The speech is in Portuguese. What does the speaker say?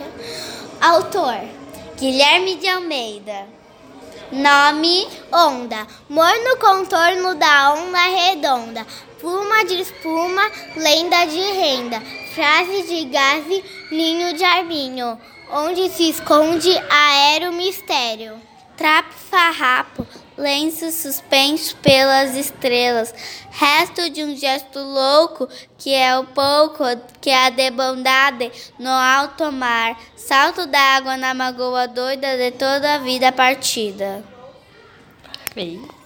Autor: Guilherme de Almeida. Nome: onda. Morno contorno da onda redonda. Pluma de espuma, lenda de renda. Frase de gaze, ninho de arminho. Onde se esconde aéreo mistério. Trapo farrapo, lenço suspenso pelas estrelas. Resto de um gesto louco, que é o pouco, que é a debandade no alto mar. Salto d'água na magoa doida de toda a vida partida. Perfeito.